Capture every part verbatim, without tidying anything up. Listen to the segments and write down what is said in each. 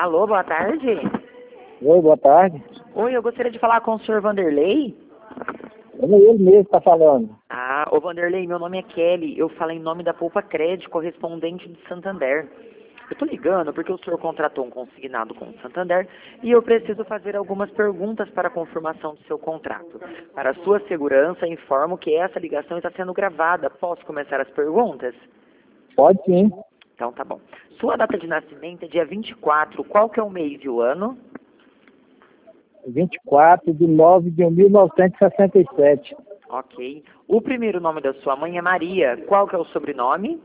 Alô, boa tarde. Oi, boa tarde. Oi, eu gostaria de falar com o senhor Vanderlei. É ele mesmo que está falando. Ah, ô Vanderlei, meu nome é Kelly. Eu falo em nome da Poupa Crédito, correspondente de Santander. Eu tô ligando porque o senhor contratou um consignado com o Santander e eu preciso fazer algumas perguntas para a confirmação do seu contrato. Para sua segurança, informo que essa ligação está sendo gravada. Posso começar as perguntas? Pode sim. Então tá bom. Sua data de nascimento é dia vinte e quatro. Qual que é o mês e o ano? vinte e quatro de nove de mil novecentos e sessenta e sete. Ok. O primeiro nome da sua mãe é Maria. Qual que é o sobrenome?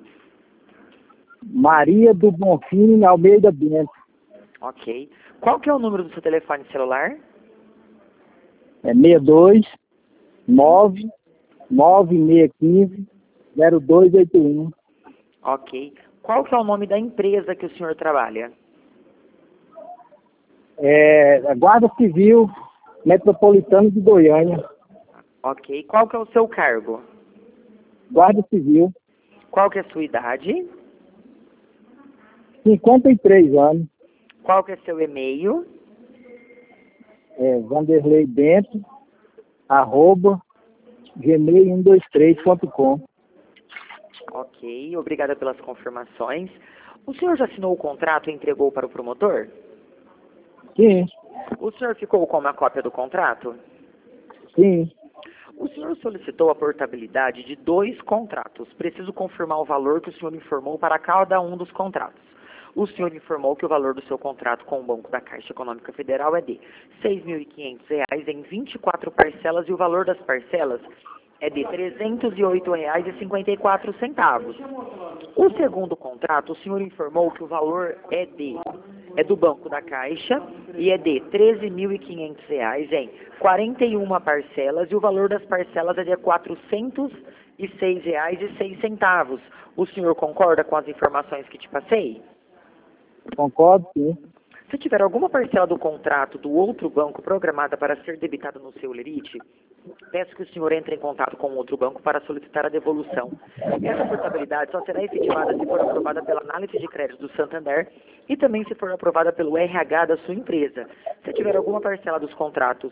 Maria do Bonfim Almeida Bento. Ok. Qual que é o número do seu telefone celular? É seis dois nove nove seis um cinco zero dois oito um. Ok. Qual que é o nome da empresa que o senhor trabalha? É a Guarda Civil Metropolitana de Goiânia. Ok. Qual que é o seu cargo? Guarda Civil. Qual que é a sua idade? cinquenta e três anos. Qual que é seu e-mail? É Vanderlei Bento, arroba, gmail cento e vinte e três ponto com. Ok. Obrigada pelas confirmações. O senhor já assinou o contrato e entregou para o promotor? Sim, O senhor ficou com uma cópia do contrato? sim. O senhor solicitou a portabilidade de dois contratos. Preciso confirmar o valor que o senhor informou para cada um dos contratos. O senhor informou que o valor do seu contrato com o Banco da Caixa Econômica Federal é de seis mil e quinhentos reais em vinte e quatro parcelas e o valor das parcelas é de trezentos e oito reais e cinquenta e quatro centavos. O segundo contrato, o senhor informou que o valor é de é do Banco da Caixa e é de treze mil e quinhentos reais em quarenta e uma parcelas e o valor das parcelas é de quatrocentos e seis reais e seis centavos. O senhor concorda com as informações que te passei? Concordo, sim. Se tiver alguma parcela do contrato do outro banco programada para ser debitada no seu lerite, peço que o senhor entre em contato com o outro banco para solicitar a devolução. Essa portabilidade só será efetivada se for aprovada pela análise de crédito do Santander e também se for aprovada pelo R H da sua empresa. Se tiver alguma parcela dos contratos,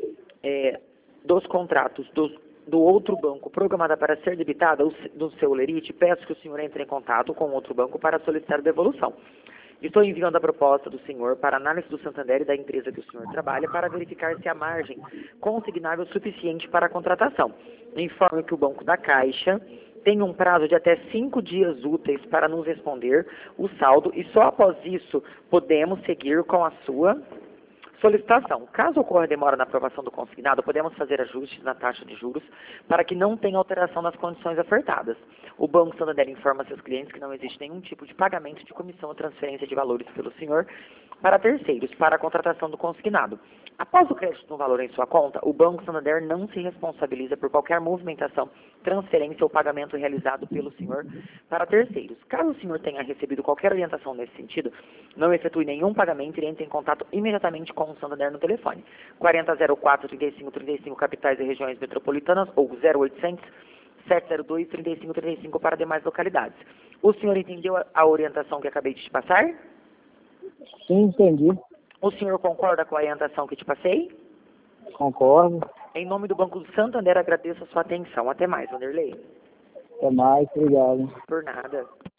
é, dos contratos dos, do outro banco programada para ser debitada no seu lerite, peço que o senhor entre em contato com o outro banco para solicitar a devolução. Estou enviando a proposta do senhor para análise do Santander e da empresa que o senhor trabalha para verificar se a margem consignável é suficiente para a contratação. Informe que o Banco da Caixa tem um prazo de até cinco dias úteis para nos responder o saldo e só após isso podemos seguir com a sua solicitação. Caso ocorra demora na aprovação do consignado, podemos fazer ajustes na taxa de juros para que não tenha alteração nas condições ofertadas. O Banco Santander informa seus clientes que não existe nenhum tipo de pagamento de comissão ou transferência de valores pelo senhor para terceiros, para a contratação do consignado. Após o crédito no valor em sua conta, o Banco Santander não se responsabiliza por qualquer movimentação, transferência ou pagamento realizado pelo senhor para terceiros. Caso o senhor tenha recebido qualquer orientação nesse sentido, não efetue nenhum pagamento e entre em contato imediatamente com o Santander no telefone quarenta zero quatro, trinta e cinco, trinta e cinco capitais e regiões metropolitanas ou zero oitocentos, sete zero dois, trinta e cinco, trinta e cinco para demais localidades. O senhor entendeu a, a orientação que acabei de te passar? Sim, entendi. O senhor concorda com a orientação que te passei? Concordo. Em nome do Banco do Santander, agradeço a sua atenção. Até mais, Vanderlei. Até mais, obrigado. Por nada.